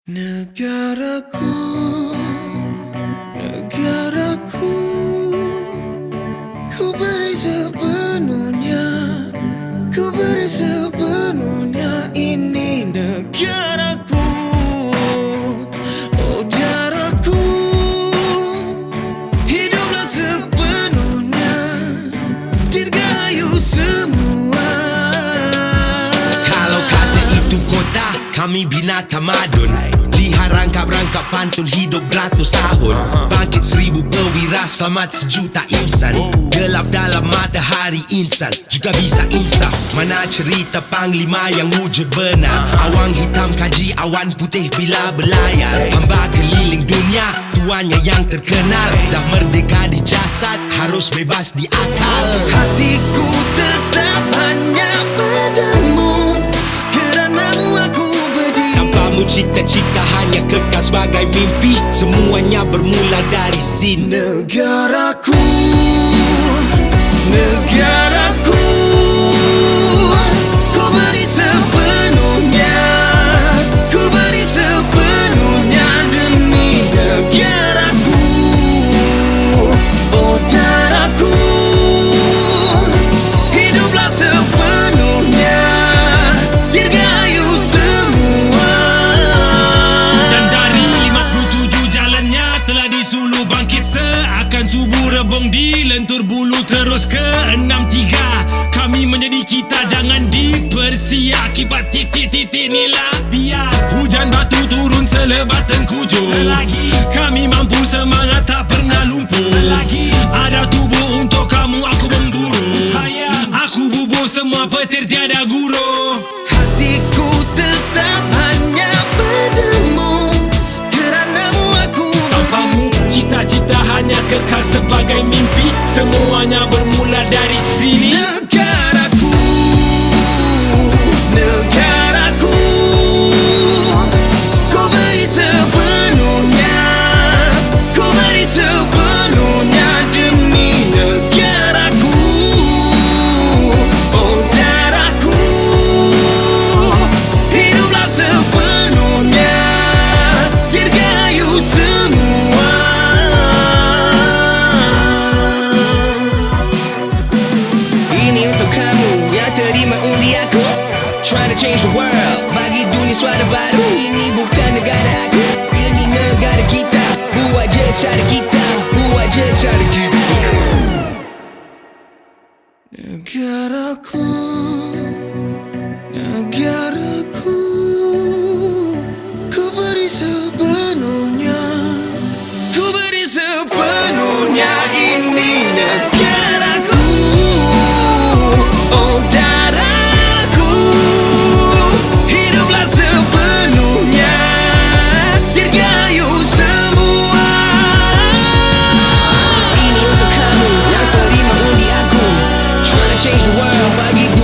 Negaraku, negaraku, ku beri sepenuhnya, ku beri sepenuhnya. Ini negaraku, oh jaraku, hiduplah sepenuhnya, dirgahayu semua. Kalau kata itu kota, kami binatang madun. Lihat rangkap-rangkap pantun hidup beratus tahun. Bangkit 1000 perwira, selamat sejuta insan. Gelap dalam matahari insan juga bisa insaf. Mana cerita panglima yang wujud benar. Awang hitam kaji awan putih bila berlayar. Hamba keliling dunia, tuannya yang terkenal. Dah merdeka di jasad, harus bebas di akal. Hatiku tetap hanya padamu, keranamu aku berdiri. Tanpamu cita-cita hanya kekal sebagai mimpi. Semuanya bermula dari sini. Negaraku, negaraku, ku beri sepenuhnya, ku beri sepenuhnya demi negaraku, oh jaraku, hiduplah sepenuhnya, dirgahayu semua. Dan dari 57 jalannya telah disuluh bangkit seakan subuh rebung di lentur bulu terus ke 63. Kami menjadi kita, jangan dipersia akibat titik-titik inilah biar hujan batu turun selebat tengkujung. Selagi kami mampu semangat tak pernah lumpuh. Selagi ada tubuh untuk kamu aku memburu. Aku bubur semua petir tiada guru. Hatiku tetap hanya padamu, keranamu aku Tanpamu berdiri. cita-cita hanya kekal sebagai mimpi. Semuanya bermula dari sini. Negaraku, negaraku, ku beri sepenuhnya, ku beri sepenuhnya demi negaraku, oh jaraku, hiduplah sepenuhnya, dirgahayu semua. Ini untuk kamu yang terima undi aku, trying to change the world, bagi dunia suara baru. Ini bukan negara aku, ini negara kita. Buat je cara kita, buat je cara kita. Negaraku, negaraku, ku beri sepenuhnya, ku beri sepenuhnya. Ini negaraku, oh jaraku, hiduplah sepenuhnya, dirgahayu semua. Ini untuk kamu yang terima undi aku, trying to change the world, bagi dunia